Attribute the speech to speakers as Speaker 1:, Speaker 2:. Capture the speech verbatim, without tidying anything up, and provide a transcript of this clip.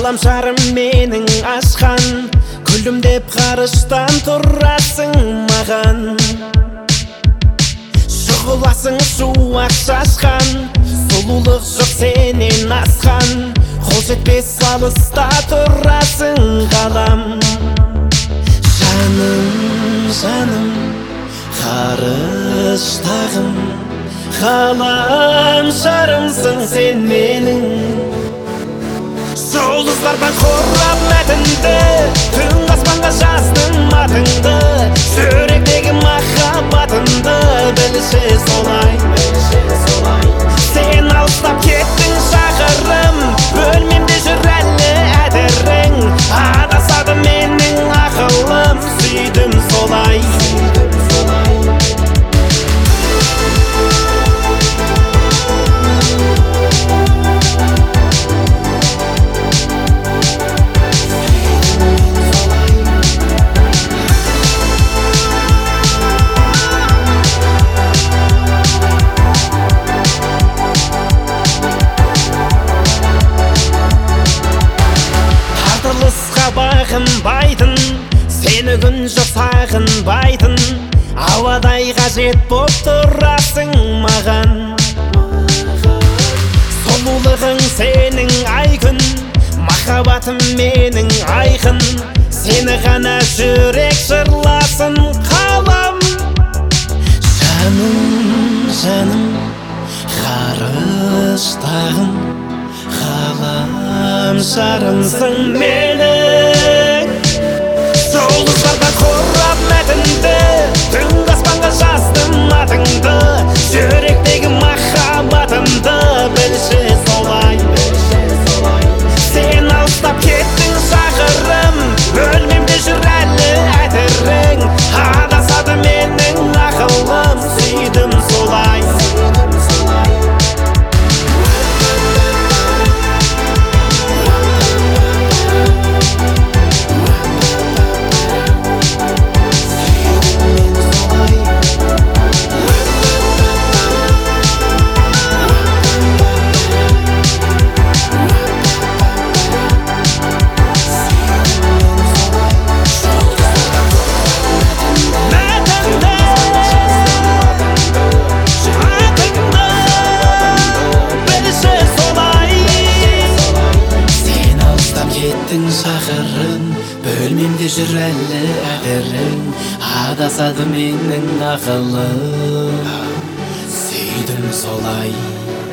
Speaker 1: Ғаламшарым менің ашқан, күлімдеп ғарыштан тұрасың маған. Шұғыласың шуақ шашқан, сұлулық жоқ сенен асқан. Қол жетпес алыста тұрасың ғалам. Жаным, жаным, ғарыштағым, ғаламшарымсың сен менің. Жұлдыздардан қорап мәтінді, түн аспанға жаздым атыңды. Жүректегі махаббатымды білші солай. Сен алыстап кеттің шақырым, бөлмемде жүр әлі әдірің. Адасады менің ақылым, сүйдім солай. Бағынбайтын, сені күн жоқ сағынбайтын. Ауадай қажет боп тұрасың маған. Сұлулығың сенің айқын, махаббатым менің айқын. Сені ғана жүрек жырласын қалам. Жаным, жаным, ғарыштағым, ғаламшарымсың менің. Жұлдыздардан қорап мәтінді, түн аспанға жаздым атыңды. Жүректегі махаббатымды білші солай. Сен алыстап кеттің шақырым, бөлмемде жүр әлі әдірің. Адасады менің ақылым, сүйдім солай. Шақырым, бөлмемде жүр әлі әдірің. Адасады менің ақылым, сүйдім солай.